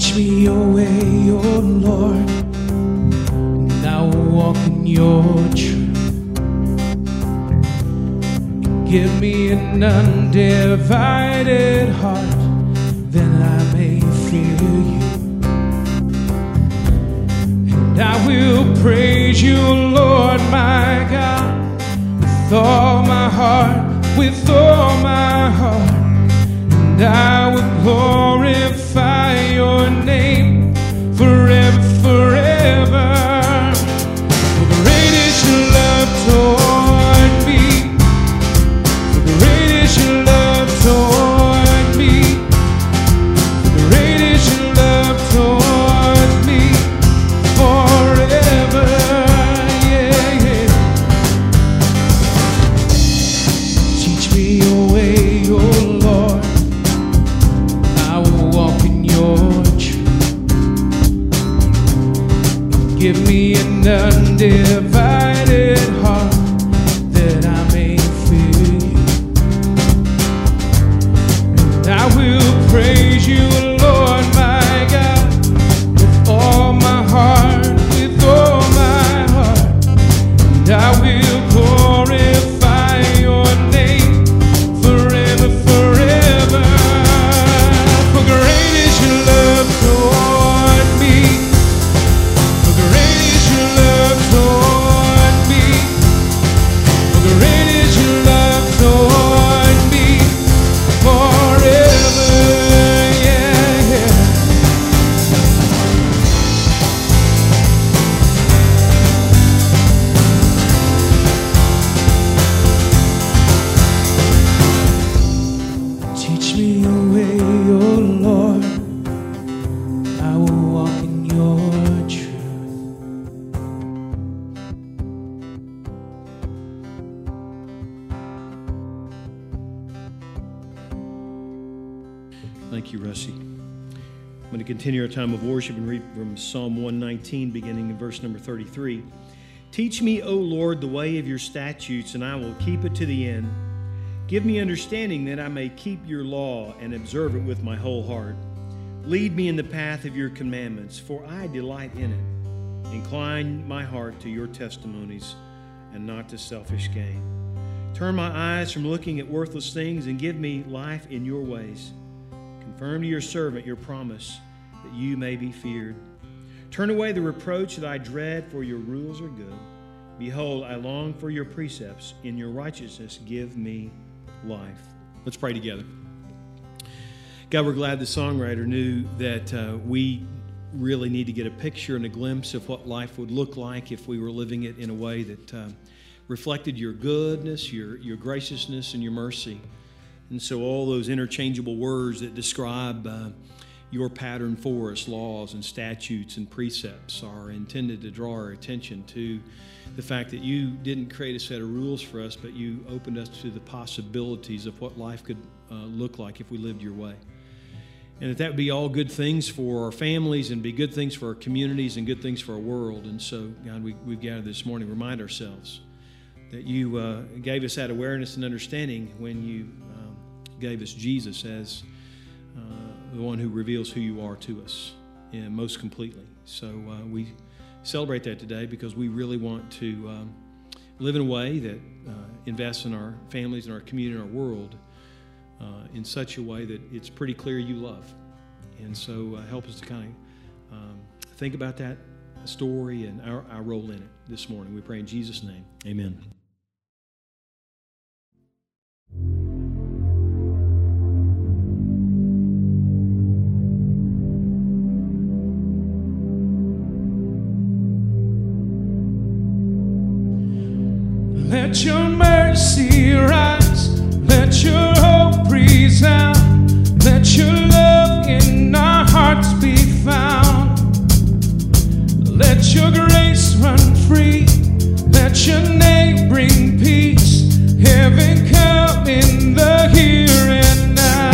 Teach me your way, oh Lord, and I will walk in your truth. Give me an undivided heart, then I may fear you. And I will praise you, Lord my God, with all my heart, with all my heart. And I will glorify your name forever, forever. For great is your love toward me. For great is your love toward me. For great is your love toward me. Forever, yeah, yeah. Teach me your way, oh Lord. I will walk in your truth. Give me an undivided heart, that I may fear you. And I will praise you, Lord my God, with all my heart, with all my heart. And I will glorify your name forever, forever. For great is your love toward me. For great is your love toward me. For great is your love toward me. Forever, yeah, yeah. Teach me your way, oh Lord. I will walk in your truth. Thank you, Russie. I'm going to continue our time of worship and read from Psalm 119, beginning in verse number 33. Teach me, O Lord, the way of your statutes, and I will keep it to the end. Give me understanding that I may keep your law and observe it with my whole heart. Lead me in the path of your commandments, for I delight in it. Incline my heart to your testimonies and not to selfish gain. Turn my eyes from looking at worthless things and give me life in your ways. Confirm to your servant your promise, that you may be feared. Turn away the reproach that I dread, for your rules are good. Behold, I long for your precepts. In your righteousness give me life. Let's pray together. God, we're glad the songwriter knew that we really need to get a picture and a glimpse of what life would look like if we were living it in a way that reflected your goodness, your graciousness, and your mercy. And so all those interchangeable words that describe your pattern for us, laws and statutes and precepts, are intended to draw our attention to the fact that you didn't create a set of rules for us, but you opened us to the possibilities of what life could look like if we lived your way. And that would be all good things for our families and be good things for our communities and good things for our world. And so, God, we've gathered this morning to remind ourselves that you gave us that awareness and understanding when you gave us Jesus as the one who reveals who you are to us most completely. So we celebrate that today because we really want to live in a way that invests in our families and our community and our world in such a way that it's pretty clear you love. And so help us to kind of think about that story and our role in it this morning. We pray in Jesus' name. Amen. Let your mercy rise, let your hope resound, let your love in our hearts be found. Let your grace run free, let your name bring peace, heaven come in the here and now.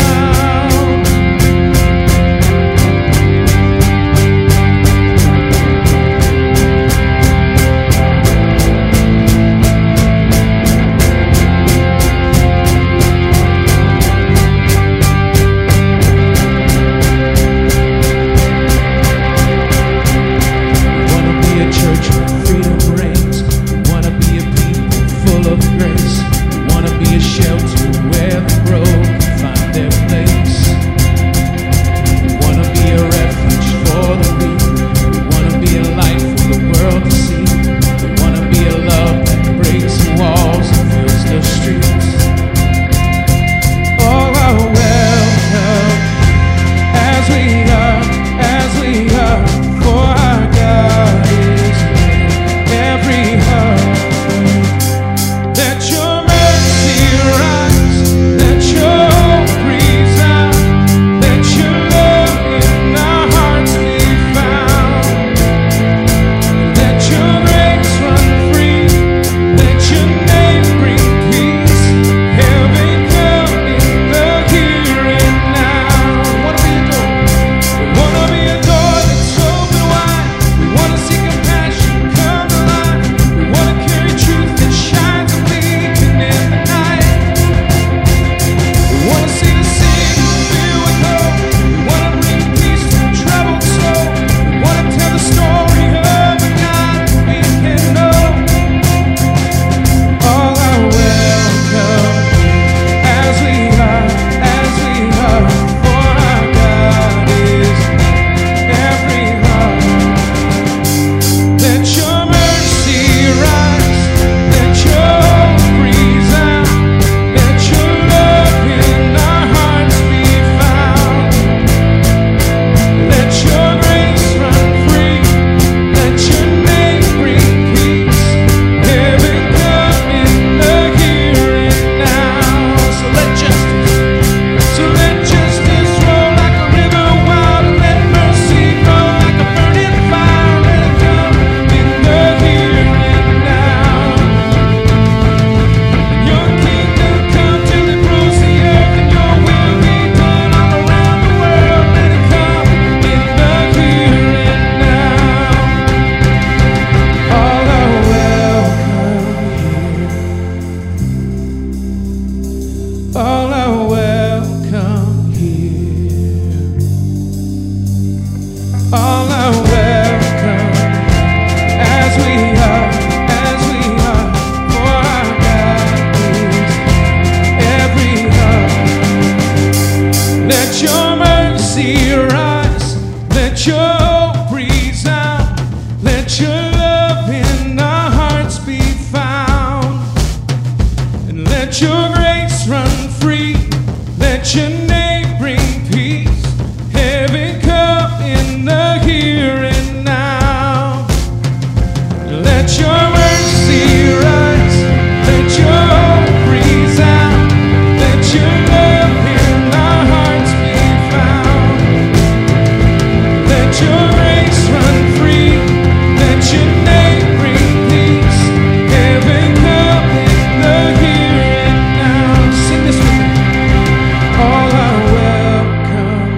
your name bring peace. Heaven come in the here and now. Let your mercy rise. Let your hope breeze out. Let your love in our hearts be found. Let your grace run free. Let your name bring peace. Heaven come in the here and now. Sing this with me. All are welcome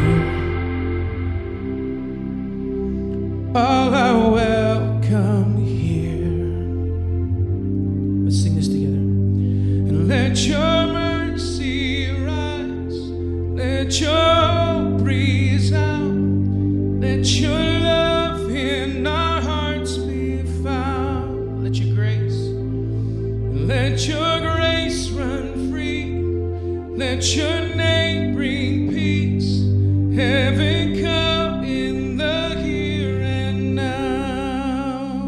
here. All are welcome here. Let's sing this together. And let your mercy rise. Let your breeze out. Let your love in our hearts be found. Let your grace run free. Let your name bring peace. Heaven come in the here and now.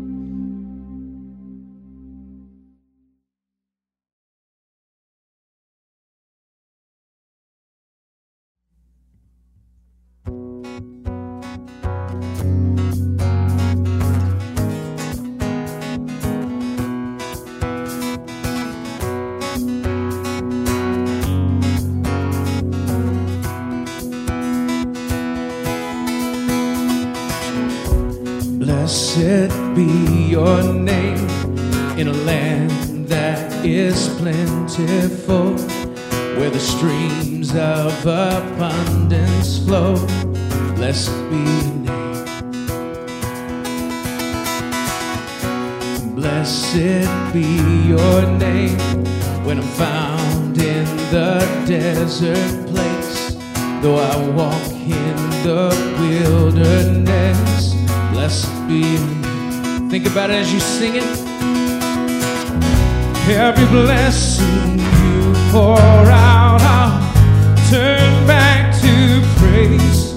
Blessed be your name in a land that is plentiful, where the streams of abundance flow. Blessed be your name. Blessed be your name when I'm found in the desert place. Though I walk in the wilderness, blessed be your name. Think about it as you sing it. Every blessing you pour out, I'll turn back to praise.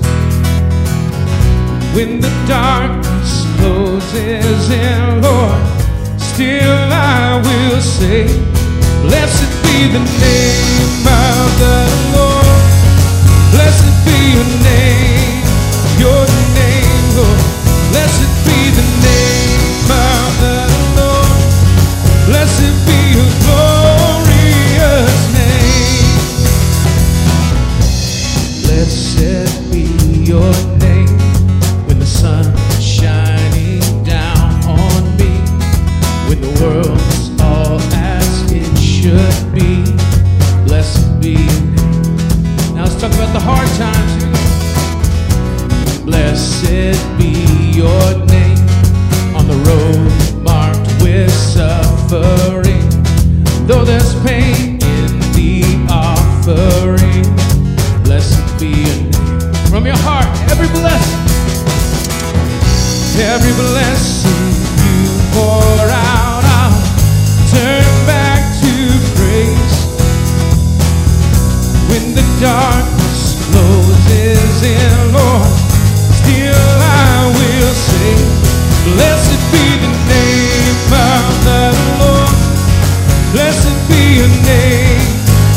When the darkness closes in, Lord, still I will say, blessed be the name of the Lord. Blessed be your name, Lord. Blessed be the name of the Lord. Blessed be your glorious name. Blessed be your name when the sun is shining down on me, when the world's all as it should be. Blessed be your name. Now let's talk about the hard times. Here we go. Blessed be your name on the road marked with suffering. Though there's pain in the offering, blessed be your name. From your heart, every blessing you pour out, I'll turn back to praise. When the darkness closes in, Lord, still I will say, blessed be the name of the Lord. Blessed be your name,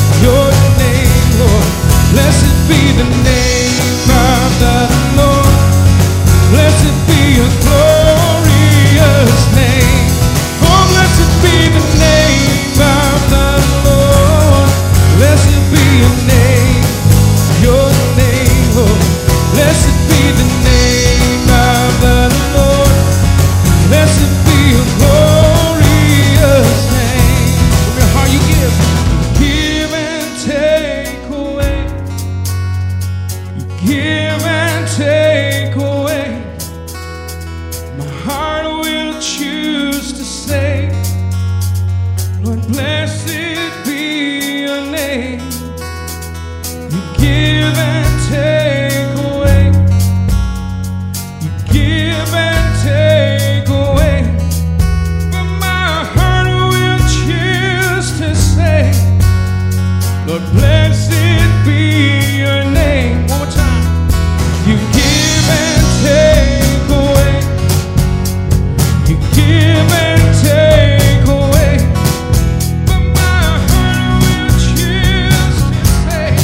Lord. Blessed be the name of the Lord. Blessed be your glorious name. Oh, blessed be the name of the Lord. Blessed be your name, Lord. Blessed be the name of the Lord. Blessed be your glorious name. From your heart you give. You give and take away. You give and take away. My heart will choose to say, Lord, blessed be your name. You give and take away. You give and take away. But my heart will choose to say, Lord, blessed be your name. One more time. You give and take away. You give and take away. But my heart will choose to say,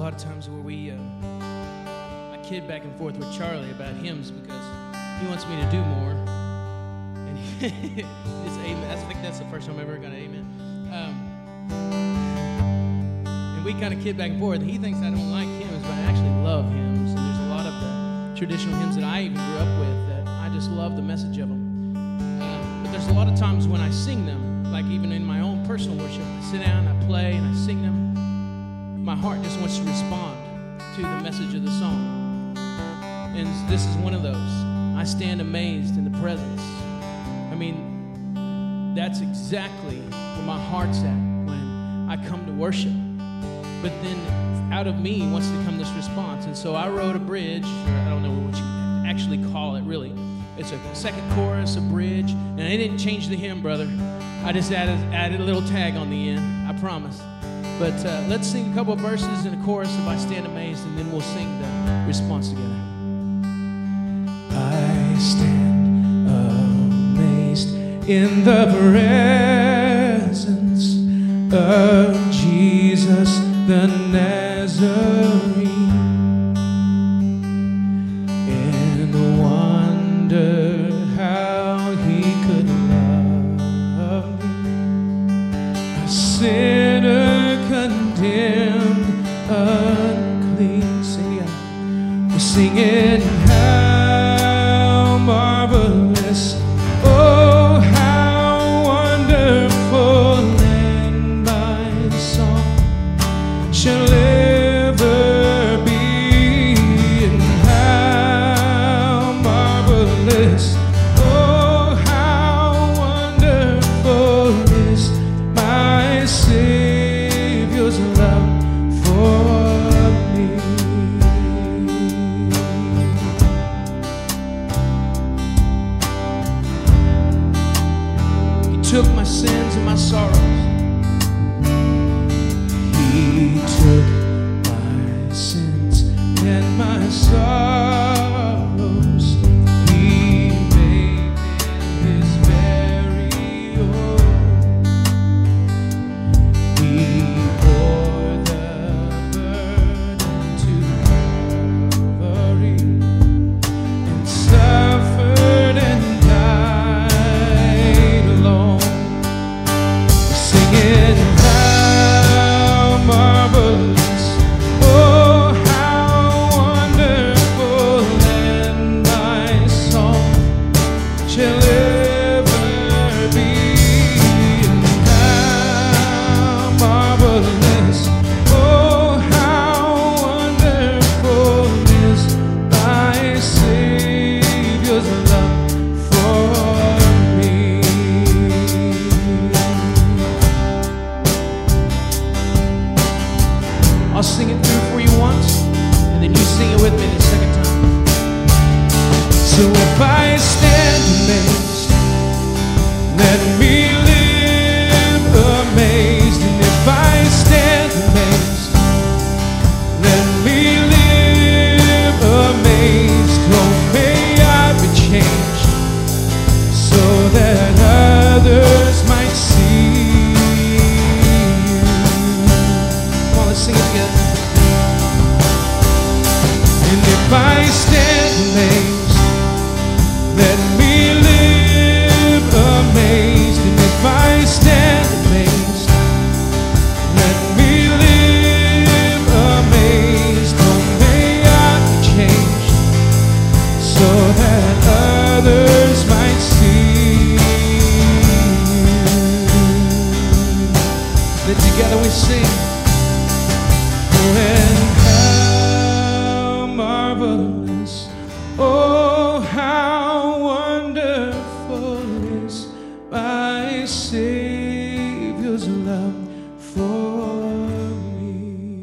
lot of times where I kid back and forth with Charlie about hymns because he wants me to do more. And it's amen. I think that's the first time I ever got an amen. And we kind of kid back and forth. He thinks I don't like hymns, but I actually love hymns. And there's a lot of the traditional hymns that I even grew up with that I just love the message of them. But there's a lot of times when I sing them, like even in my own personal worship, I sit down, I play, and I sing them. My heart just wants to respond to the message of the song. And this is one of those. I stand amazed in the presence. I mean, that's exactly where my heart's at when I come to worship. But then out of me wants to come this response. And so I wrote a bridge, or I don't know what you actually call it really. It's a second chorus, a bridge, and I didn't change the hymn, brother. I just added a little tag on the end, I promise. But let's sing a couple of verses and a chorus of I Stand Amazed, and then we'll sing the response together. I stand amazed in the presence of Jesus the Nazarene, and wonder how he could love me, a sinner condemned, unclean. Sing it. We're singing how marvelous, oh how wonderful, and my song shall ever be, and how marvelous, oh how wonderful is my Savior's love for me. He took my sins and my sorrows. He took my sins and my sorrows. He made them his very own. He bore the burden to Calvary and suffered and died alone. Singing how marvelous, oh how wonderful, and my song shall ever be, and how marvelous, oh how wonderful is my Savior's love for me. I'll sing it through for you once, and then you sing it with me the second time. So if I stand amazed, let me live amazed. And if I stand amazed, let me live amazed. Oh, may I be changed so that others might see you. Come on, let's sing it together. And if I stand amazed, let me live amazed. And if I stand amazed, let me live amazed. Oh, may I be changed so that others might see you. Then together we sing. Oh, and how marvelous, oh how wonderful is my Savior's love for me.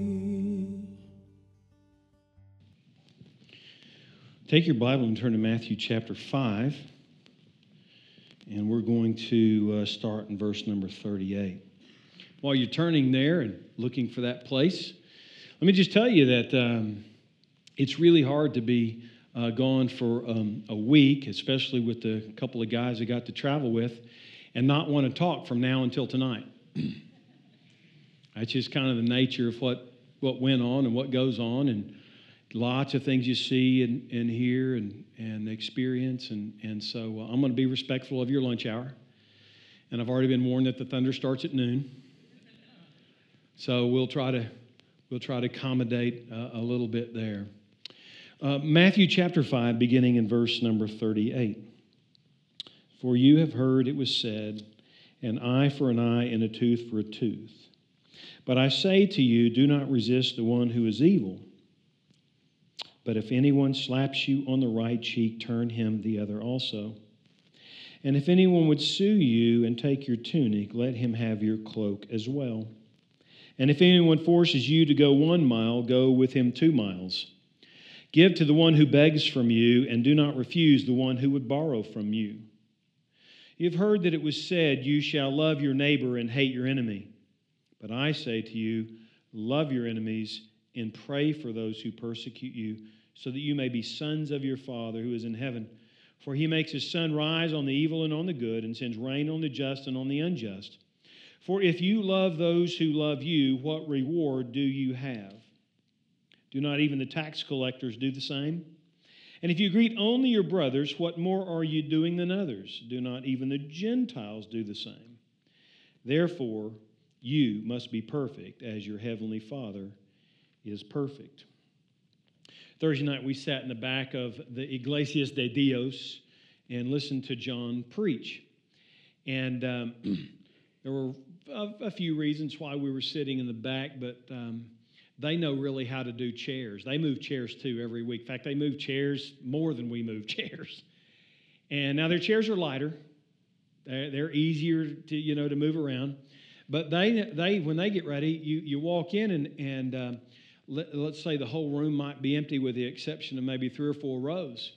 Take your Bible and turn to Matthew chapter 5, and we're going to start in verse number 38. While you're turning there and looking for that place, let me just tell you that it's really hard to be gone for a week, especially with the couple of guys I got to travel with, and not want to talk from now until tonight. That's just kind of the nature of what what went on and what goes on, and lots of things you see and hear and experience. And so I'm going to be respectful of your lunch hour. And I've already been warned that the thunder starts at noon. So we'll try to accommodate a little bit there. Matthew chapter 5, beginning in verse number 38. For you have heard it was said, an eye for an eye and a tooth for a tooth. But I say to you, do not resist the one who is evil. But if anyone slaps you on the right cheek, turn him the other also. And if anyone would sue you and take your tunic, let him have your cloak as well. And if anyone forces you to go 1 mile, go with him 2 miles. Give to the one who begs from you, and do not refuse the one who would borrow from you. You've heard that it was said, you shall love your neighbor and hate your enemy. But I say to you, love your enemies and pray for those who persecute you, so that you may be sons of your Father who is in heaven. For he makes his sun rise on the evil and on the good, and sends rain on the just and on the unjust. For if you love those who love you, what reward do you have? Do not even the tax collectors do the same? And if you greet only your brothers, what more are you doing than others? Do not even the Gentiles do the same? Therefore, you must be perfect as your heavenly Father is perfect. Thursday night, we sat in the back of the Iglesias de Dios and listened to John preach. And there were a few reasons why we were sitting in the back, but they know really how to do chairs. They move chairs too every week. In fact, they move chairs more than we move chairs. And now their chairs are lighter. They're easier to move around. But they when they get ready, you walk in and let's say the whole room might be empty with the exception of maybe 3 or 4 rows.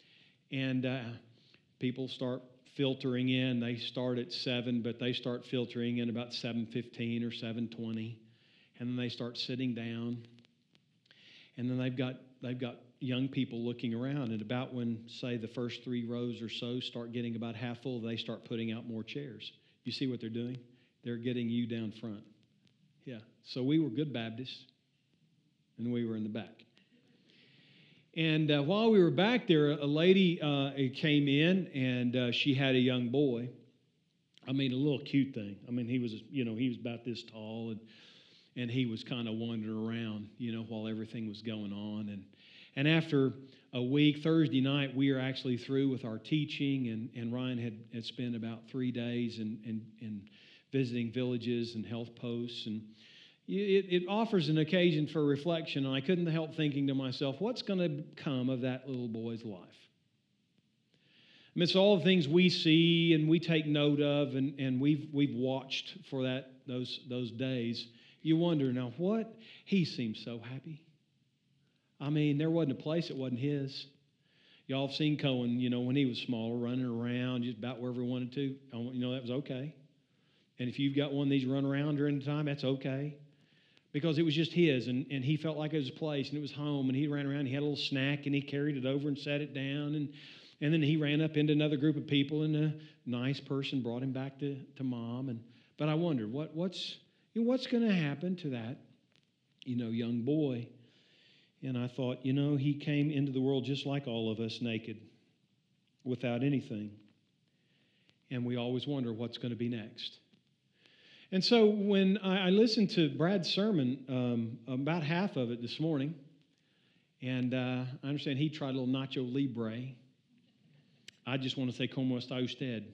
And people start filtering in. They start at 7, but they start filtering in about 7:15 or 7:20. And then they start sitting down. And then they've got young people looking around. And about when, say, the first 3 rows or so start getting about half full, they start putting out more chairs. You see what they're doing? They're getting you down front. Yeah. So we were good Baptists, and we were in the back. And while we were back there, a lady came in, and she had a young boy. I mean, a little cute thing. I mean, he was about this tall, and he was kind of wandering around, while everything was going on. And after a week, Thursday night, we are actually through with our teaching, and Ryan had spent about 3 days in visiting villages and health posts, and it offers an occasion for reflection. And I couldn't help thinking to myself, what's going to come of that little boy's life? Amidst all the things we see and we take note of, and we've watched for those days, you wonder, now what? He seems so happy. I mean, there wasn't a place that wasn't his. Y'all have seen Cohen, when he was smaller, running around just about wherever he wanted to. That was okay. And if you've got one of these run around during the time, that's okay. Because it was just his, and he felt like it was his place, and it was home, and he ran around, and he had a little snack, and he carried it over and set it down, and then he ran up into another group of people, and a nice person brought him back to Mom. But I wondered, what's going to happen to that, young boy? And I thought, he came into the world just like all of us, naked, without anything. And we always wonder what's going to be next. And so when I listened to Brad's sermon, about half of it this morning, and I understand he tried a little Nacho Libre. I just want to say, como está usted?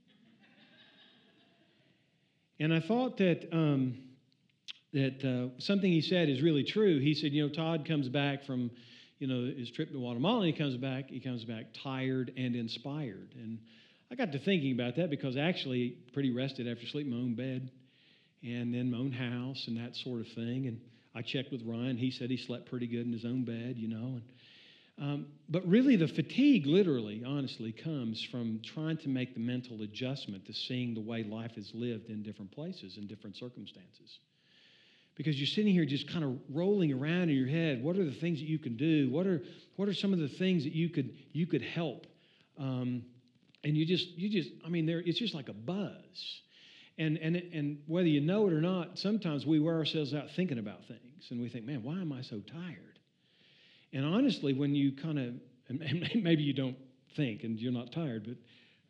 And I thought that something he said is really true. He said, Todd comes back from, his trip to Guatemala, and he comes back tired and inspired. And I got to thinking about that because actually pretty rested after sleeping in my own bed and in my own house and that sort of thing. And I checked with Ryan. He said he slept pretty good in his own bed, But really the fatigue literally, honestly, comes from trying to make the mental adjustment to seeing the way life is lived in different places, in different circumstances. Because you're sitting here just kind of rolling around in your head. What are the things that you can do? What are some of the things that you could help? And it's just like a buzz. And whether you know it or not, sometimes we wear ourselves out thinking about things, and we think, man, why am I so tired? And honestly, when you kind of, and maybe you don't think and you're not tired, but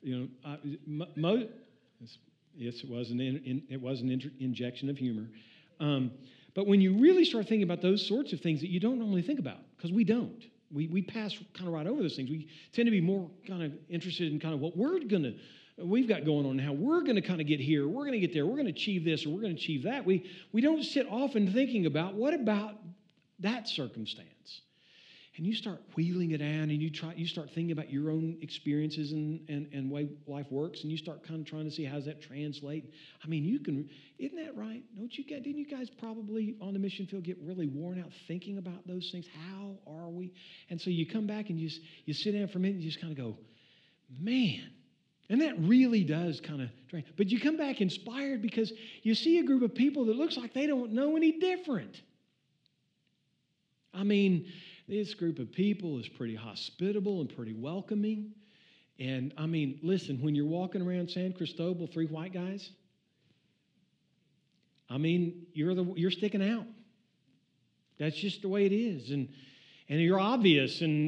yes, it was an injection of humor. But when you really start thinking about those sorts of things that you don't normally think about, because we don't. We pass kind of right over those things. We tend to be more kind of interested in kind of what we've got going on and how we're going to kind of get here, we're going to get there, we're going to achieve this, or we're going to achieve that. We don't sit often thinking about what about that circumstance. And you start wheeling it down, and you start thinking about your own experiences and way life works, and you start kind of trying to see how does that translate. I mean, isn't that right? Didn't you guys probably on the mission field get really worn out thinking about those things? How are we? And so you come back and you sit down for a minute and you just kind of go, man. And that really does kind of drain. But you come back inspired because you see a group of people that looks like they don't know any different. I mean, this group of people is pretty hospitable and pretty welcoming. And I mean, listen, when you're walking around San Cristobal, 3 white guys, I mean, you're sticking out. That's just the way it is. And you're obvious. And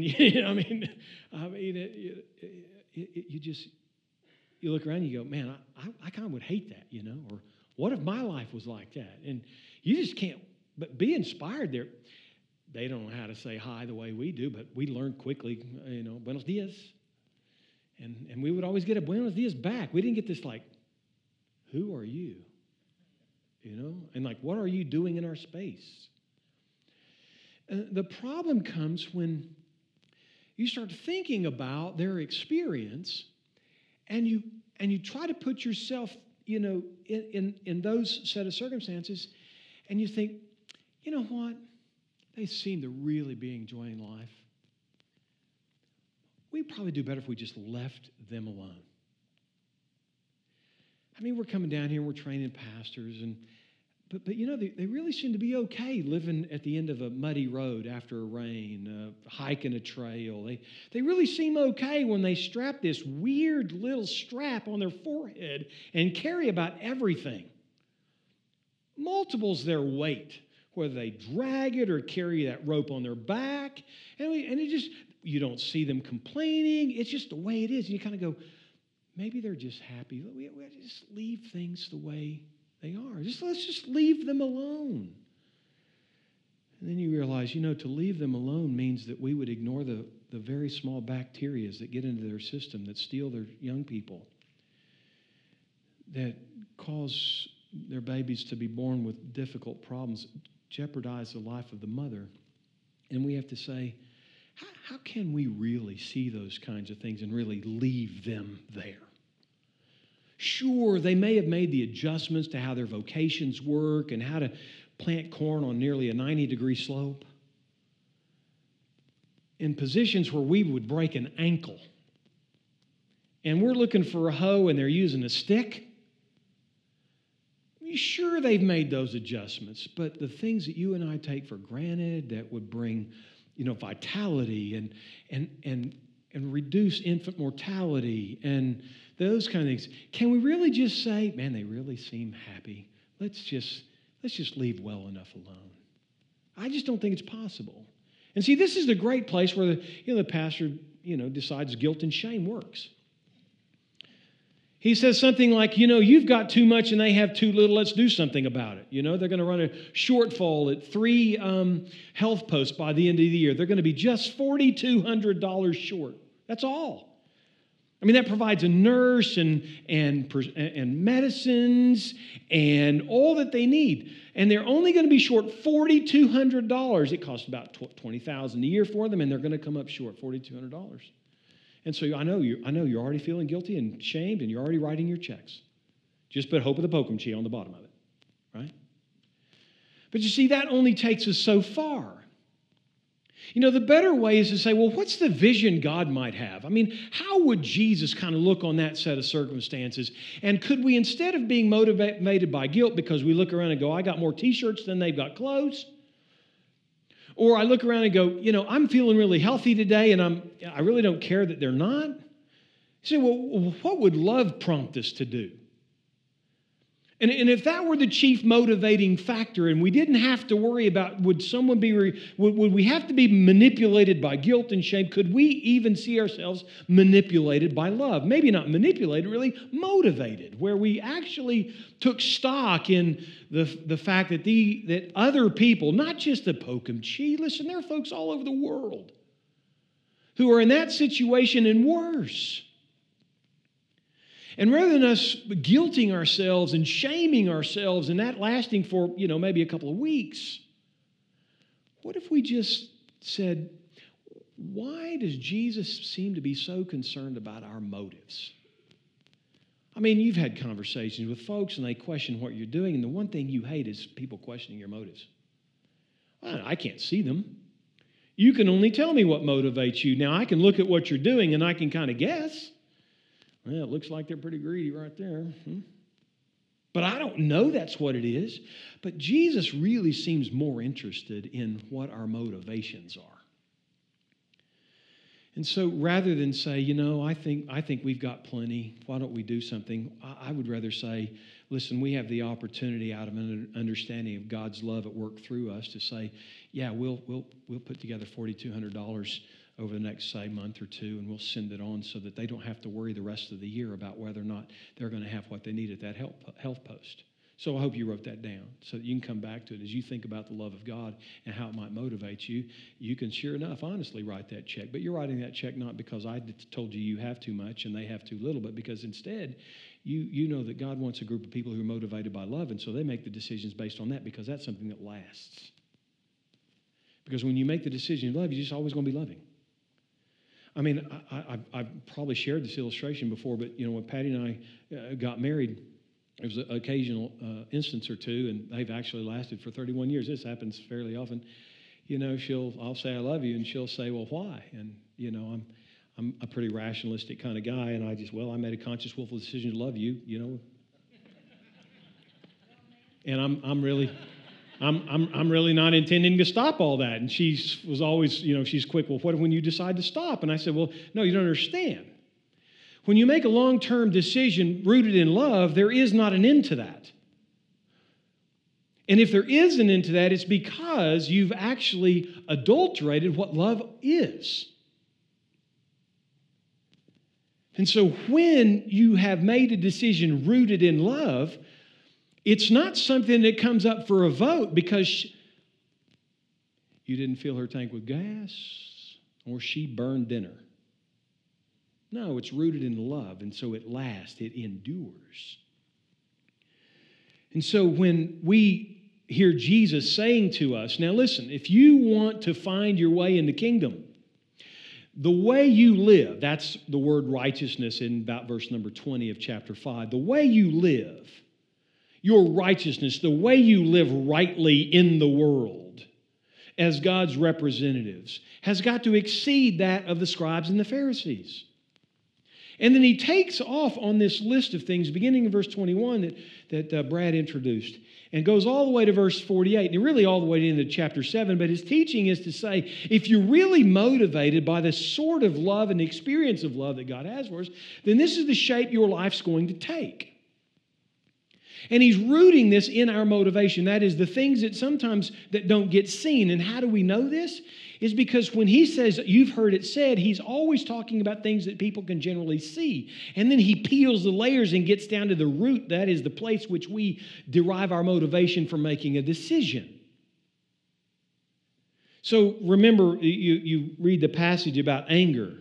you look around and you go, man, I kind of would hate that, or what if my life was like that? And you just can't, but be inspired there. They don't know how to say hi the way we do, but we learned quickly, buenos dias. And we would always get a buenos dias back. We didn't get this like, who are you? And like, what are you doing in our space? The problem comes when you start thinking about their experience and you try to put yourself, in those set of circumstances, and you think, you know what? They seem to really be enjoying life. We'd probably do better if we just left them alone. I mean, we're coming down here and we're training pastors, but they really seem to be okay living at the end of a muddy road after a rain, hiking a trail. They really seem okay when they strap this weird little strap on their forehead and carry about everything. Multiples their weight, whether they drag it or carry that rope on their back. And you don't see them complaining. It's just the way it is. And you kind of go, maybe they're just happy. We just leave things the way they are. Let's just leave them alone. And then you realize, to leave them alone means that we would ignore the very small bacteria that get into their system, that steal their young people, that cause their babies to be born with difficult problems, jeopardize the life of the mother. And we have to say, how can we really see those kinds of things and really leave them there? Sure, they may have made the adjustments to how their vocations work and how to plant corn on nearly a 90-degree slope in positions where we would break an ankle. And we're looking for a hoe and they're using a stick. Sure, they've made those adjustments, but the things that you and I take for granted that would bring, vitality and reduce infant mortality and those kind of things. Can we really just say, man, they really seem happy. Let's just leave well enough alone. I just don't think it's possible. And see, this is the great place where the pastor, decides guilt and shame works. He says something like, you've got too much and they have too little. Let's do something about it. They're going to run a shortfall at 3 health posts by the end of the year. They're going to be just $4,200 short. That's all. I mean, that provides a nurse and medicines and all that they need. And they're only going to be short $4,200. It costs about $20,000 a year for them, and they're going to come up short $4,200. And so I know you're already feeling guilty and shamed, and you're already writing your checks. Just put Hope of the Pokumchi on the bottom of it, right? But you see, that only takes us so far. The better way is to say, well, what's the vision God might have? I mean, how would Jesus kind of look on that set of circumstances? And could we, instead of being motivated by guilt because we look around and go, I got more T-shirts than they've got clothes, or I look around and go, I'm feeling really healthy today and I really don't care that they're not. You say, well, what would love prompt us to do? And if that were the chief motivating factor, and we didn't have to worry about would we have to be manipulated by guilt and shame, could we even see ourselves manipulated by love? Maybe not manipulated, really motivated, where we actually took stock in the fact that other people, not just the Pokem-Chi, listen, there are folks all over the world who are in that situation and worse. And rather than us guilting ourselves and shaming ourselves and that lasting for, maybe a couple of weeks, what if we just said, why does Jesus seem to be so concerned about our motives? I mean, you've had conversations with folks and they question what you're doing, and the one thing you hate is people questioning your motives. I can't see them. You can only tell me what motivates you. Now, I can look at what you're doing and I can kind of guess. Well, it looks like they're pretty greedy right there. But I don't know that's what it is. But Jesus really seems more interested in what our motivations are. And so rather than say, I think we've got plenty, why don't we do something? I would rather say, listen, we have the opportunity out of an understanding of God's love at work through us to say, yeah, we'll put together $4,200 over the next, say, month or two, and we'll send it on so that they don't have to worry the rest of the year about whether or not they're going to have what they need at that health post. So I hope you wrote that down so that you can come back to it. As you think about the love of God and how it might motivate you, you can, sure enough, honestly write that check. But you're writing that check not because I told you have too much and they have too little, but because instead you know that God wants a group of people who are motivated by love, and so they make the decisions based on that because that's something that lasts. Because when you make the decision of love, you're just always going to be loving. I mean, I've probably shared this illustration before, but, when Patty and I got married, there was an occasional instance or two, and they've actually lasted for 31 years. This happens fairly often. I'll say I love you, and she'll say, well, why? And, I'm a pretty rationalistic kind of guy, and I made a conscious, willful decision to love you, And I'm really not intending to stop all that. And she was always, she's quick, well, what when you decide to stop? And I said, well, no, you don't understand. When you make a long-term decision rooted in love, there is not an end to that. And if there is an end to that, it's because you've actually adulterated what love is. And so when you have made a decision rooted in love, it's not something that comes up for a vote because you didn't fill her tank with gas or she burned dinner. No, it's rooted in love, and so it lasts, it endures. And so when we hear Jesus saying to us, now listen, if you want to find your way in the kingdom, the way you live, that's the word righteousness in about verse number 20 of chapter 5. The way you live, your righteousness, the way you live rightly in the world as God's representatives has got to exceed that of the scribes and the Pharisees. And then he takes off on this list of things, beginning in verse 21 that Brad introduced, and goes all the way to verse 48, and really all the way into chapter 7. But his teaching is to say, if you're really motivated by the sort of love and experience of love that God has for us, then this is the shape your life's going to take. And he's rooting this in our motivation. That is the things that sometimes that don't get seen. And how do we know this? Is because when he says, you've heard it said, he's always talking about things that people can generally see. And then he peels the layers and gets down to the root. That is the place which we derive our motivation for making a decision. So remember, you read the passage about anger,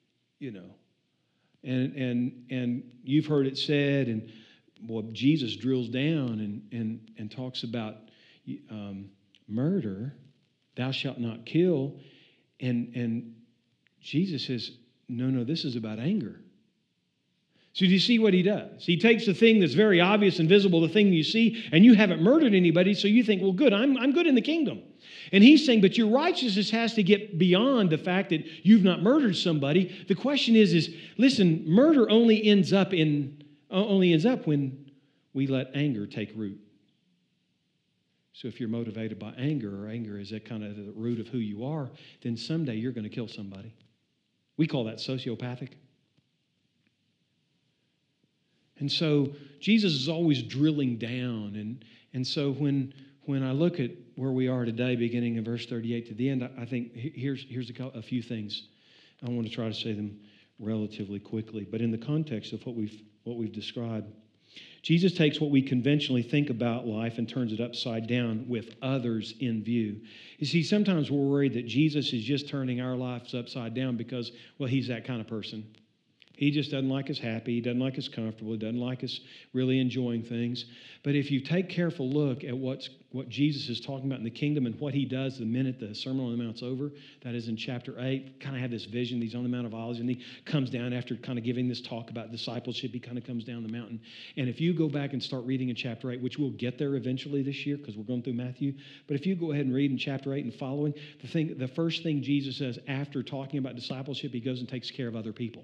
and you've heard it said, and well, Jesus drills down and talks about murder. Thou shalt not kill. And Jesus says, no, this is about anger. So do you see what he does? He takes the thing that's very obvious and visible, the thing you see, and you haven't murdered anybody, so you think, well, good, I'm good in the kingdom. And he's saying, but your righteousness has to get beyond the fact that you've not murdered somebody. The question is listen, murder only ends up when we let anger take root. So if you're motivated by anger, or anger is at kind of the root of who you are, then someday you're going to kill somebody. We call that sociopathic. And so Jesus is always drilling down. And so when I look at where we are today, beginning in verse 38 to the end, I think here's a few things. I want to try to say them relatively quickly. But in the context of what we've described, Jesus takes what we conventionally think about life and turns it upside down with others in view. You see, sometimes we're worried that Jesus is just turning our lives upside down because, well, he's that kind of person. He just doesn't like us happy. He doesn't like us comfortable. He doesn't like us really enjoying things. But if you take careful look at what Jesus is talking about in the kingdom and what he does the minute the Sermon on the Mount's over, that is in chapter 8, kind of have this vision. He's on the Mount of Olives, and he comes down after kind of giving this talk about discipleship. He kind of comes down the mountain. And if you go back and start reading in chapter 8, which we'll get there eventually this year because we're going through Matthew, but if you go ahead and read in chapter 8 and following, the first thing Jesus says after talking about discipleship, he goes and takes care of other people.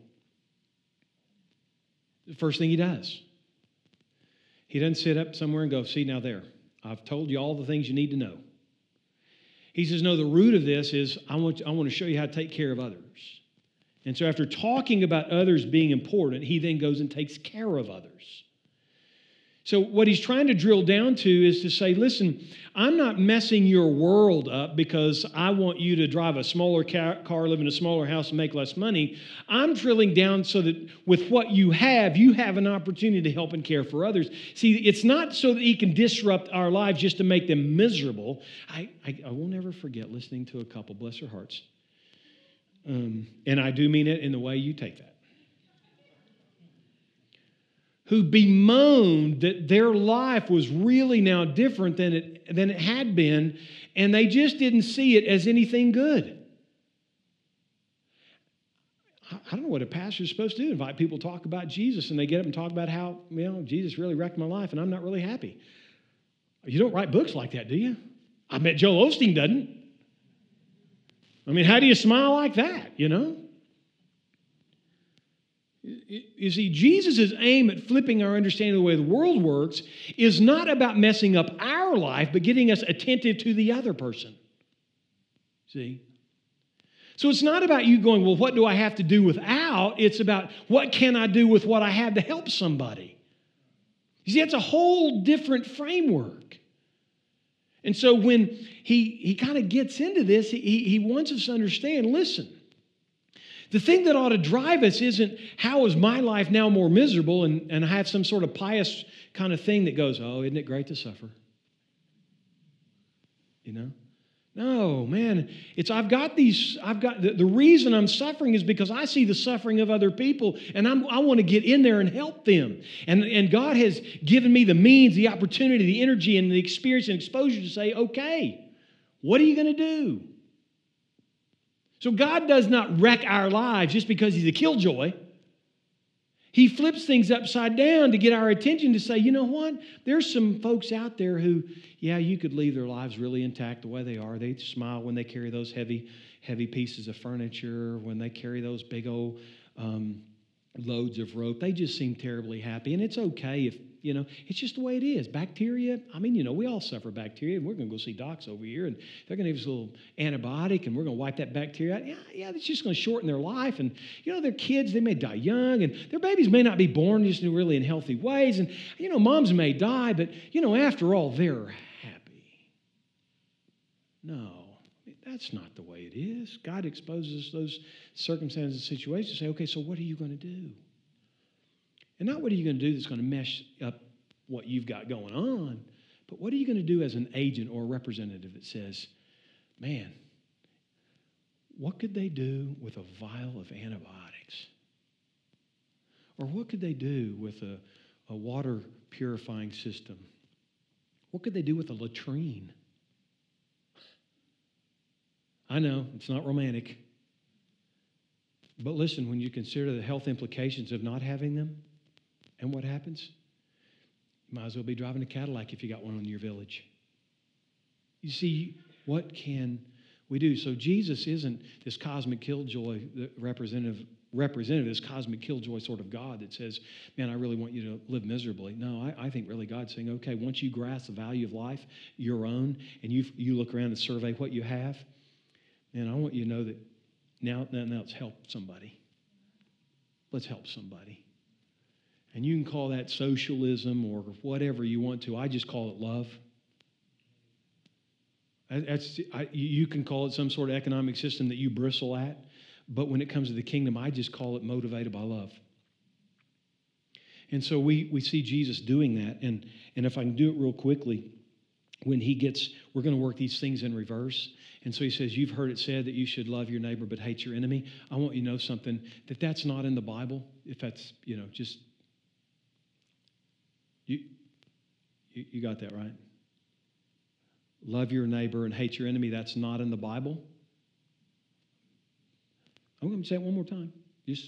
The first thing he does. He doesn't sit up somewhere and go, see, now there, I've told you all the things you need to know. He says, no, the root of this is I want to show you how to take care of others. And so after talking about others being important, he then goes and takes care of others. So what he's trying to drill down to is to say, listen, I'm not messing your world up because I want you to drive a smaller car, live in a smaller house, and make less money. I'm drilling down so that with what you have an opportunity to help and care for others. See, it's not so that he can disrupt our lives just to make them miserable. I will never forget listening to a couple, bless their hearts. And I do mean it in the way you take that. Who bemoaned that their life was really now different than it had been, and they just didn't see it as anything good. I don't know what a pastor is supposed to do, invite people to talk about Jesus, and they get up and talk about how, Jesus really wrecked my life, and I'm not really happy. You don't write books like that, do you? I bet Joel Osteen doesn't. I mean, how do you smile like that, You see, Jesus' aim at flipping our understanding of the way the world works is not about messing up our life, but getting us attentive to the other person. See? So it's not about you going, well, what do I have to do without? It's about what can I do with what I have to help somebody. You see, that's a whole different framework. And so when he kind of gets into this, he wants us to understand, listen, the thing that ought to drive us isn't how is my life now more miserable and I have some sort of pious kind of thing that goes, oh, isn't it great to suffer? No, man, the reason I'm suffering is because I see the suffering of other people and I want to get in there and help them. And God has given me the means, the opportunity, the energy, and the experience and exposure to say, okay, what are you going to do? So God does not wreck our lives just because he's a killjoy. He flips things upside down to get our attention to say, you know what? There's some folks out there who, you could leave their lives really intact the way they are. They smile when they carry those heavy pieces of furniture, when they carry those big old loads of rope. They just seem terribly happy. And it's okay if, it's just the way it is. Bacteria, we all suffer bacteria, and we're going to go see docs over here, and they're going to give us a little antibiotic, and we're going to wipe that bacteria out. Yeah, it's just going to shorten their life. And, their kids, they may die young, and their babies may not be born just really in healthy ways. And, moms may die, but, after all, they're happy. No, that's not the way it is. God exposes those circumstances and situations to say, okay, so what are you going to do? And not what are you going to do that's going to mess up what you've got going on, but what are you going to do as an agent or a representative that says, man, what could they do with a vial of antibiotics? Or what could they do with a water purifying system? What could they do with a latrine? I know, it's not romantic. But listen, when you consider the health implications of not having them, and what happens? You might as well be driving a Cadillac if you got one in your village. You see, what can we do? So Jesus isn't this cosmic killjoy representative, this cosmic killjoy sort of God that says, man, I really want you to live miserably. No, I think really God's saying, okay, once you grasp the value of life, your own, and you look around and survey what you have, man, I want you to know that now let's help somebody. Let's help somebody. And you can call that socialism or whatever you want to. I just call it love. You can call it some sort of economic system that you bristle at. But when it comes to the kingdom, I just call it motivated by love. And so we see Jesus doing that. And if I can do it real quickly, we're going to work these things in reverse. And so he says, you've heard it said that you should love your neighbor but hate your enemy. I want you to know something, that's not in the Bible. If that's, just, you got that right? Love your neighbor and hate your enemy, that's not in the Bible. I'm going to say it one more time. Just,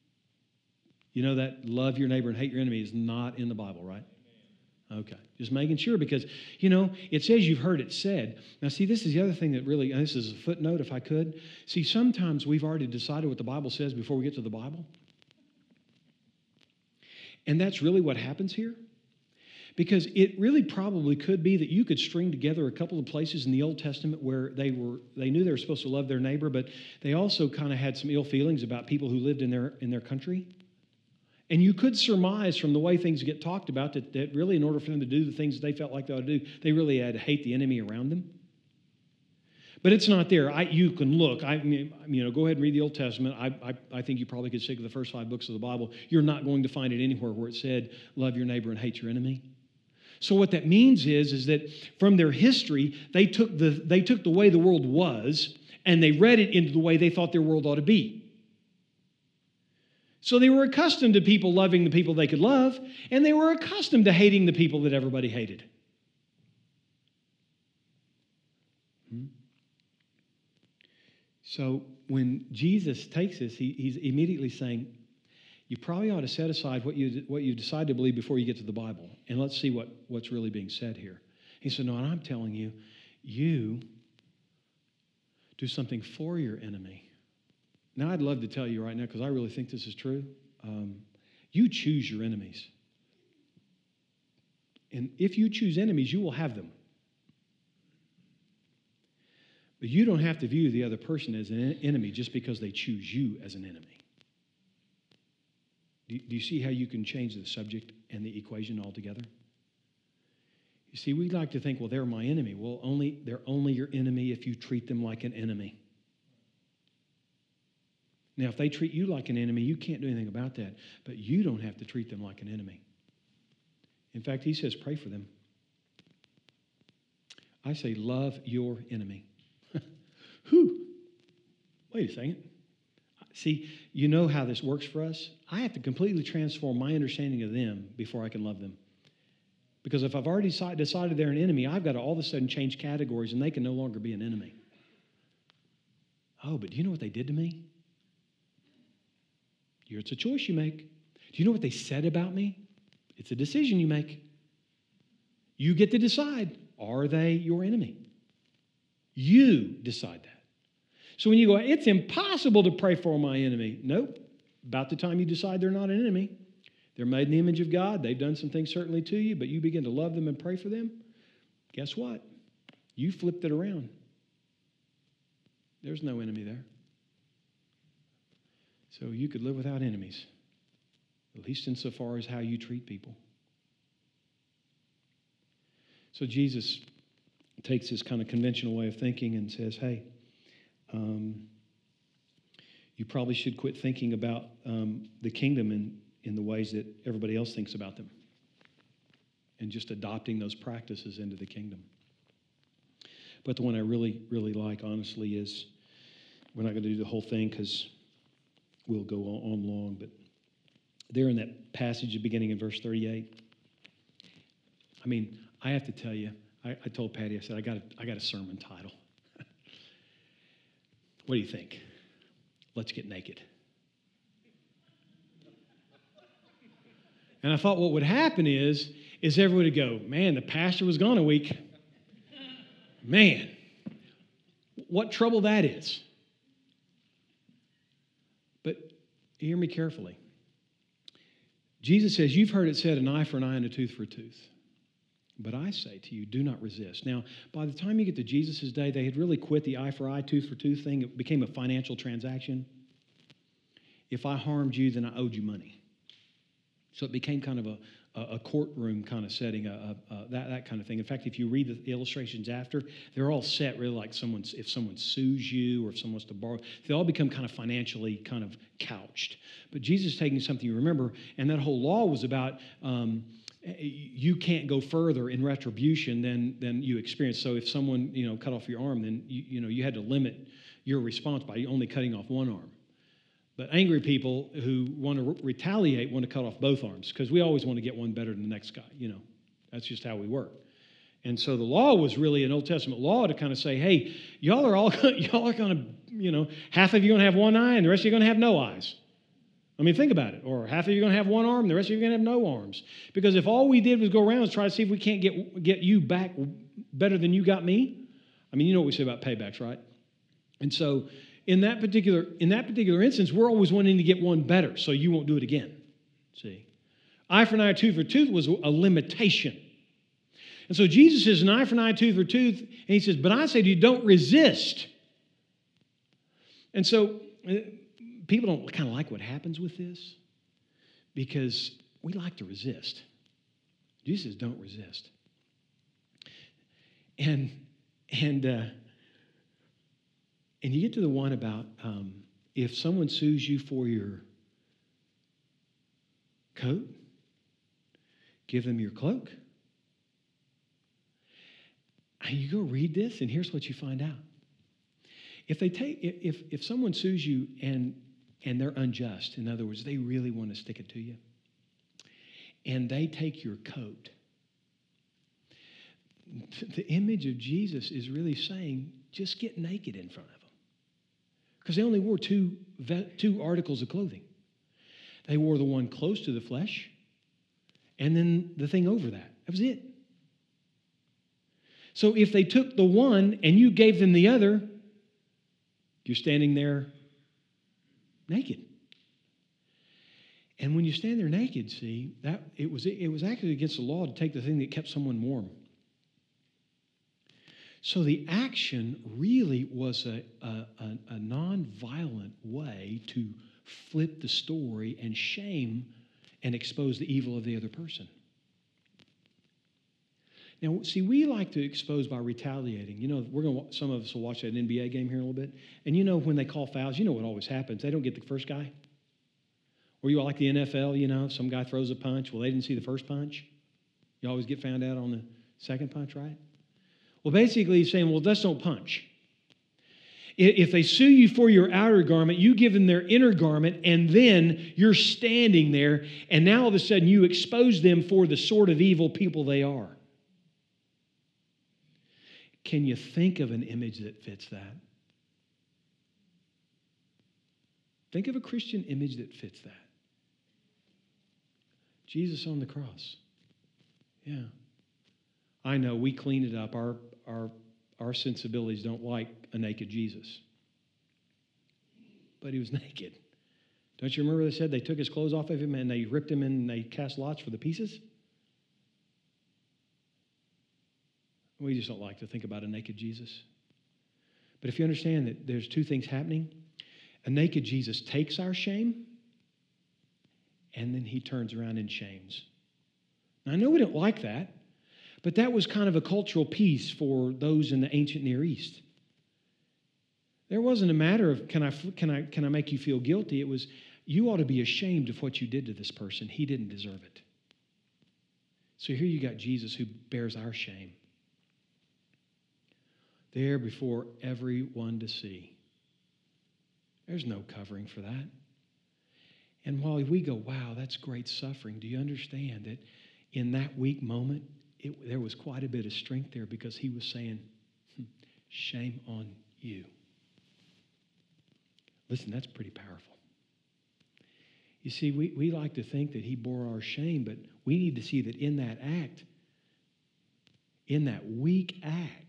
that love your neighbor and hate your enemy is not in the Bible, right? Okay, just making sure because, it says you've heard it said. Now, see, this is the other thing that really, and this is a footnote if I could. See, sometimes we've already decided what the Bible says before we get to the Bible. And that's really what happens here. Because it really probably could be that you could string together a couple of places in the Old Testament where they knew they were supposed to love their neighbor, but they also kind of had some ill feelings about people who lived in their country. And you could surmise from the way things get talked about that really in order for them to do the things that they felt like they ought to do, they really had to hate the enemy around them. But it's not there. You can look. Go ahead and read the Old Testament. I think you probably could stick with the first 5 books of the Bible. You're not going to find it anywhere where it said, love your neighbor and hate your enemy. So what that means is that from their history, they took the way the world was and they read it into the way they thought their world ought to be. So they were accustomed to people loving the people they could love, and they were accustomed to hating the people that everybody hated. So when Jesus takes this, he's immediately saying, you probably ought to set aside what you decide to believe before you get to the Bible, and let's see what's really being said here. He said, no, and I'm telling you, you do something for your enemy. Now, I'd love to tell you right now, because I really think this is true. You choose your enemies. And if you choose enemies, you will have them. But you don't have to view the other person as an enemy just because they choose you as an enemy. Do you see how you can change the subject and the equation altogether? You see, we like to think, well, they're my enemy. Well, they're only your enemy if you treat them like an enemy. Now, if they treat you like an enemy, you can't do anything about that. But you don't have to treat them like an enemy. In fact, he says, pray for them. I say, love your enemy. Whew. Wait a second. See, you know how this works for us? I have to completely transform my understanding of them before I can love them. Because if I've already decided they're an enemy, I've got to all of a sudden change categories and they can no longer be an enemy. Oh, but do you know what they did to me? It's a choice you make. Do you know what they said about me? It's a decision you make. You get to decide, are they your enemy? You decide that. So when you go, it's impossible to pray for my enemy. Nope. About the time you decide they're not an enemy, they're made in the image of God. They've done some things certainly to you, but you begin to love them and pray for them. Guess what? You flipped it around. There's no enemy there. So you could live without enemies, at least insofar as how you treat people. So Jesus takes this kind of conventional way of thinking and says, hey, you probably should quit thinking about the kingdom in the ways that everybody else thinks about them and just adopting those practices into the kingdom. But the one I really, really like, honestly, is we're not going to do the whole thing because we'll go on long, but there in that passage beginning in verse 38, I mean, I have to tell you, I told Patty, I said, I got a sermon title. What do you think? Let's get naked. And I thought what would happen is everyone would go, man, the pastor was gone a week. Man, what trouble that is. But hear me carefully. Jesus says, you've heard it said, an eye for an eye and a tooth for a tooth. But I say to you, do not resist. Now, by the time you get to Jesus' day, they had really quit the eye for eye, tooth for tooth thing. It became a financial transaction. If I harmed you, then I owed you money. So it became kind of a courtroom kind of setting, that kind of thing. In fact, if you read the illustrations after, they're all set really like if someone sues you or if someone wants to borrow, they all become kind of financially kind of couched. But Jesus is taking something you remember, and that whole law was about you can't go further in retribution than you experience. So if someone cut off your arm, then you had to limit your response by only cutting off one arm. But angry people who want to retaliate want to cut off both arms because we always want to get one better than the next guy. That's just how we work. And so the law was really an Old Testament law to kind of say, hey, y'all are going to, half of you are going to have one eye and the rest of you are going to have no eyes. I mean, think about it. Or half of you are going to have one arm and the rest of you are going to have no arms. Because if all we did was go around and try to see if we can't get you back better than you got me, I mean, you know what we say about paybacks, right? And so in that particular instance, we're always wanting to get one better so you won't do it again. See? Eye for an eye, tooth for tooth was a limitation. And so Jesus says, an eye for an eye, tooth for tooth. And he says, but I say to you, don't resist. And so people don't kind of like what happens with this because we like to resist. Jesus says, don't resist. And you get to the one about if someone sues you for your coat, give them your cloak. And you go read this, and here's what you find out. If someone sues you and they're unjust, in other words, they really want to stick it to you, and they take your coat, the image of Jesus is really saying, just get naked in front of them. Because they only wore two articles of clothing. They wore the one close to the flesh, and then the thing over that. That was it. So if they took the one and you gave them the other, you're standing there naked. And when you stand there naked, see, that it was actually against the law to take the thing that kept someone warm. So the action really was a non-violent way to flip the story and shame and expose the evil of the other person. Now, see, we like to expose by retaliating. Some of us will watch that NBA game here in a little bit. And when they call fouls, what always happens. They don't get the first guy. Or you like the NFL, some guy throws a punch. Well, they didn't see the first punch. You always get found out on the second punch, right? Well, basically he's saying, well, let's don't punch. If they sue you for your outer garment, you give them their inner garment, and then you're standing there, and now all of a sudden you expose them for the sort of evil people they are. Can you think of an image that fits that? Think of a Christian image that fits that. Jesus on the cross. Yeah. I know we clean it up. Our sensibilities don't like a naked Jesus. But he was naked. Don't you remember they said they took his clothes off of him and they ripped him and they cast lots for the pieces? We just don't like to think about a naked Jesus. But if you understand that there's two things happening, a naked Jesus takes our shame and then he turns around and shames. Now, I know we don't like that, but that was kind of a cultural piece for those in the ancient Near East. There wasn't a matter of can I make you feel guilty? It was you ought to be ashamed of what you did to this person. He didn't deserve it. So here you got Jesus who bears our shame. There before everyone to see. There's no covering for that. And while we go, wow, that's great suffering, do you understand that in that weak moment, there was quite a bit of strength there because he was saying, shame on you. Listen, that's pretty powerful. You see, we like to think that he bore our shame, but we need to see that in that act, in that weak act,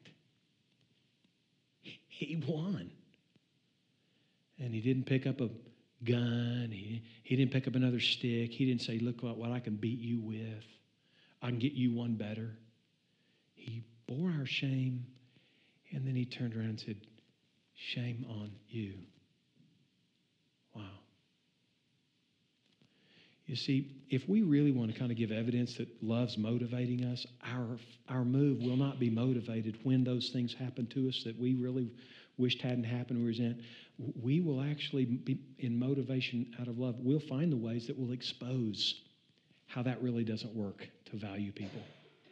he won. And he didn't pick up a gun. He didn't pick up another stick. He didn't say, look what I can beat you with. I can get you one better. He bore our shame, and then he turned around and said, shame on you. Wow. You see, if we really want to kind of give evidence that love's motivating us, our move will not be motivated when those things happen to us that we really wished hadn't happened, we resent. We will actually be in motivation out of love. We'll find the ways that will expose how that really doesn't work to value people.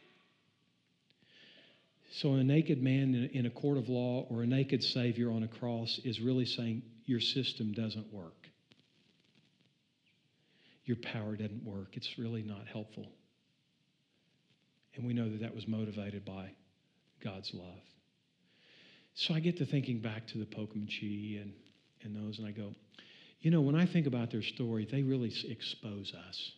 So a naked man in a court of law or a naked Savior on a cross is really saying your system doesn't work. Your power doesn't work. It's really not helpful. And we know that that was motivated by God's love. So I get to thinking back to the Pocumtusi and those, and I go, you know, when I think about their story, they really expose us.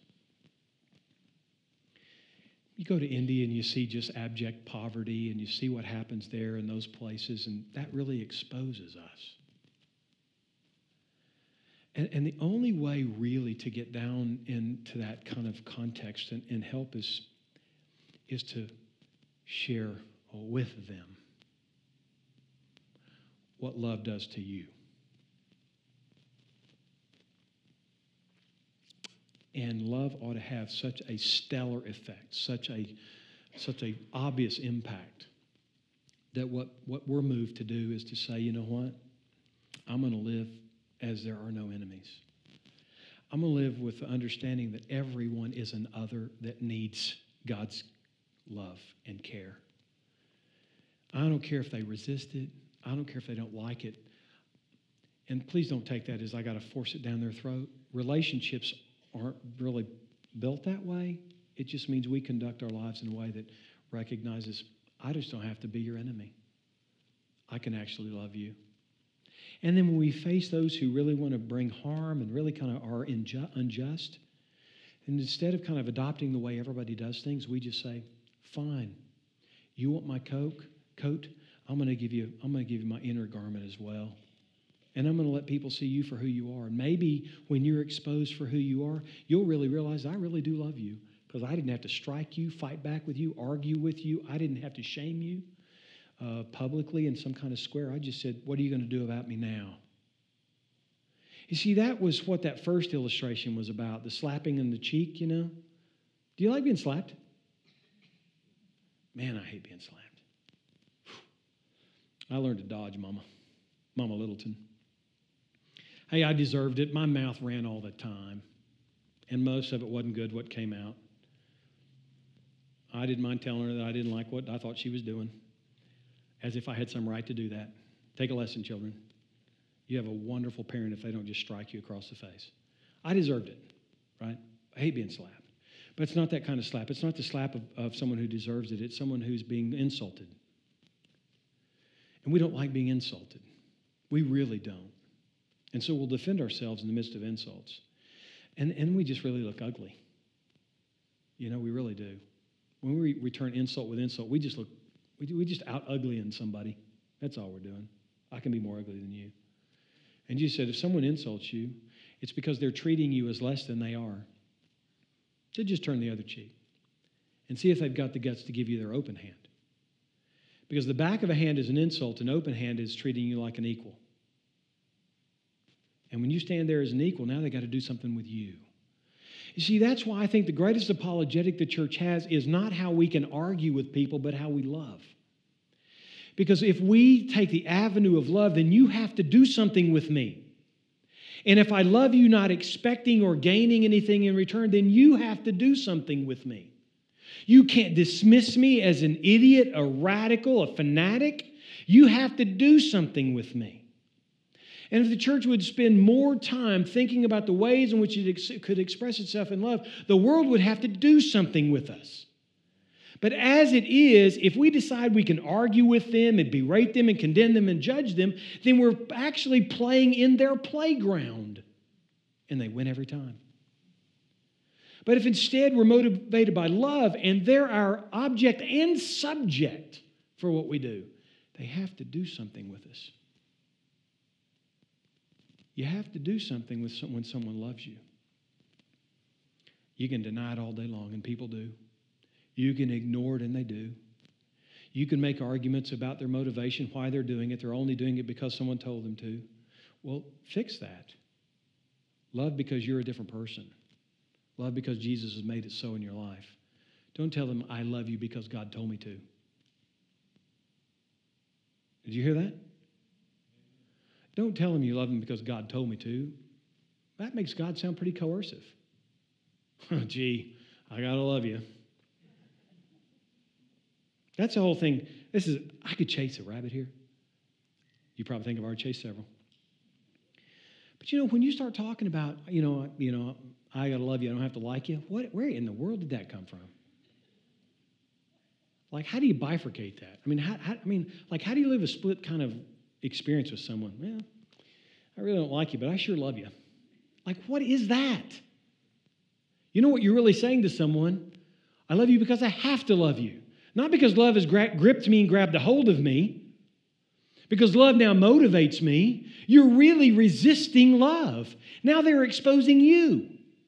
You go to India and you see just abject poverty and you see what happens there in those places, and that really exposes us. And the only way really to get down into that kind of context and help is to share with them what love does to you. And love ought to have such a stellar effect, such a obvious impact, that what we're moved to do is to say, you know what? I'm going to live as there are no enemies. I'm going to live with the understanding that everyone is an other that needs God's love and care. I don't care if they resist it. I don't care if they don't like it. And please don't take that as I got to force it down their throat. Relationships aren't really built that way. It just means we conduct our lives in a way that recognizes, I just don't have to be your enemy. I can actually love you. And then when we face those who really want to bring harm and really kind of are unjust, and instead of kind of adopting the way everybody does things, we just say, fine, you want my coat? I'm going to give you my inner garment as well. And I'm going to let people see you for who you are. And maybe when you're exposed for who you are, you'll really realize I really do love you, because I didn't have to strike you, fight back with you, argue with you. I didn't have to shame you publicly in some kind of square. I just said, what are you going to do about me now? You see, that was what that first illustration was about, the slapping in the cheek, you know. Do you like being slapped? Man, I hate being slapped. I learned to dodge, Mama Littleton. Hey, I deserved it. My mouth ran all the time, and most of it wasn't good what came out. I didn't mind telling her that I didn't like what I thought she was doing, as if I had some right to do that. Take a lesson, children. You have a wonderful parent if they don't just strike you across the face. I deserved it, right? I hate being slapped. But it's not that kind of slap. It's not the slap of someone who deserves it. It's someone who's being insulted. And we don't like being insulted. We really don't. And so we'll defend ourselves in the midst of insults. And we just really look ugly. You know, we really do. When we return insult with insult, we just out uglying somebody. That's all we're doing. I can be more ugly than you. And Jesus said, if someone insults you, it's because they're treating you as less than they are. So just turn the other cheek and see if they've got the guts to give you their open hand. Because the back of a hand is an insult, an open hand is treating you like an equal. And when you stand there as an equal, now they got to do something with you. You see, that's why I think the greatest apologetic the church has is not how we can argue with people, but how we love. Because if we take the avenue of love, then you have to do something with me. And if I love you not expecting or gaining anything in return, then you have to do something with me. You can't dismiss me as an idiot, a radical, a fanatic. You have to do something with me. And if the church would spend more time thinking about the ways in which it could express itself in love, the world would have to do something with us. But as it is, if we decide we can argue with them and berate them and condemn them and judge them, then we're actually playing in their playground. And they win every time. But if instead we're motivated by love and they're our object and subject for what we do, they have to do something with us. You have to do something with when someone loves you. You can deny it all day long, and people do. You can ignore it, and they do. You can make arguments about their motivation, why they're doing it. They're only doing it because someone told them to. Well, fix that. Love because you're a different person. Love because Jesus has made it so in your life. Don't tell them, I love you because God told me to. Did you hear that? Don't tell them you love them because God told me to. That makes God sound pretty coercive. Gee, I got to love you. That's the whole thing. I could chase a rabbit here. You probably think I've already chased several. But when you start talking about, I got to love you, I don't have to like you, where in the world did that come from? Like, how do you bifurcate that? How do you live a split kind of experience with someone? Well, I really don't like you, but I sure love you. Like, what is that? You know what you're really saying to someone? I love you because I have to love you. Not because love has gripped me and grabbed a hold of me. Because love now motivates me. You're really resisting love. Now they're exposing you.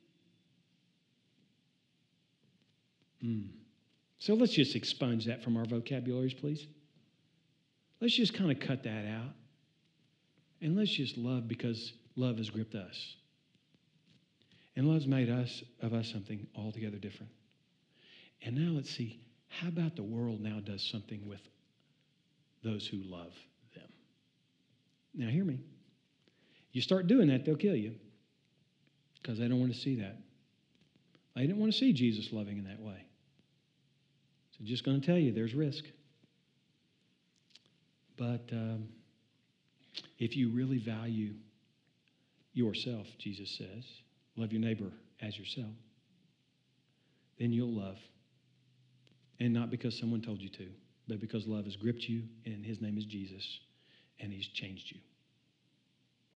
So let's just expunge that from our vocabularies, please. Let's just kind of cut that out. And let's just love because love has gripped us. And love's made of us something altogether different. And now let's see, how about the world now does something with those who love them? Now hear me. You start doing that, they'll kill you. Because they don't want to see that. They didn't want to see Jesus loving in that way. So just going to tell you, there's risk. But if you really value yourself, Jesus says, love your neighbor as yourself, then you'll love. And not because someone told you to, but because love has gripped you, and his name is Jesus, and he's changed you.